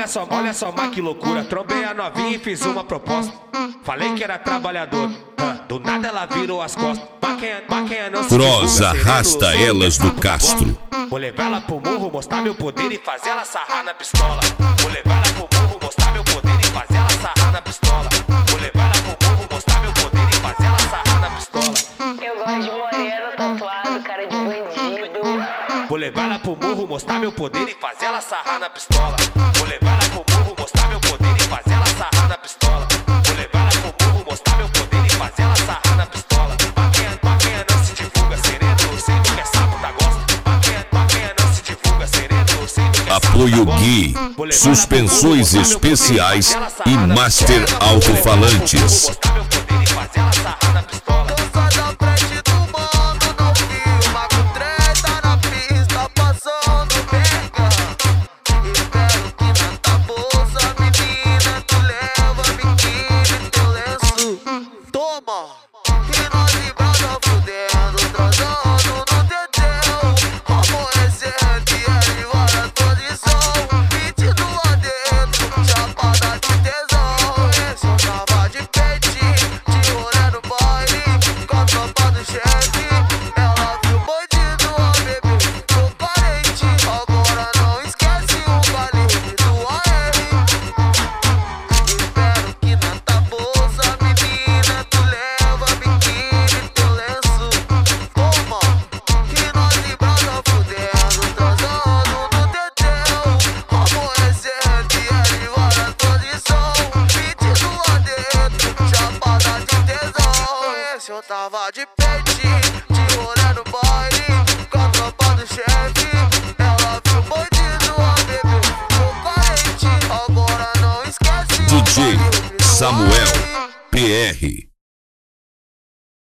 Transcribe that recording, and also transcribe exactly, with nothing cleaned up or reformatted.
olha só, olha só, mas que loucura. Trombei a novinha e fiz uma proposta. Falei que era trabalhador, do nada ela virou as costas. Prosa arrasta elas do Castro. Vou levar ela pro morro, mostrar meu poder e fazer ela sarrar na pistola. Vou levar ela pro morro, mostrar meu poder e fazer ela sarrar na pistola. Vou levar ela pro morro, mostrar meu poder e fazer ela sarrar na pistola. Eu gosto de moreno, tatuado, cara de bandido. Vou levar ela pro morro, mostrar meu poder e fazer ela sarrar na pistola. Vou levar ela pro morro, mostrar meu poder e fazer ela sarrar na pistola. Vou levar ela pro morro, mostrar meu poder e fazer ela sarrar na pistola. Pra quem, pra quem não se divulga sereno, sei do que é sapo da gosta. Pra quem, pra quem não se divulga sereno, sei do que é sapo Apoio Gui, suspensões especiais e Master Alto-Falantes. Eu tava de pente, de rolê no baile, com a tropa do chefe. Ela viu o bandido, a bebê ficou carente. Agora não esquece D J Samuel P R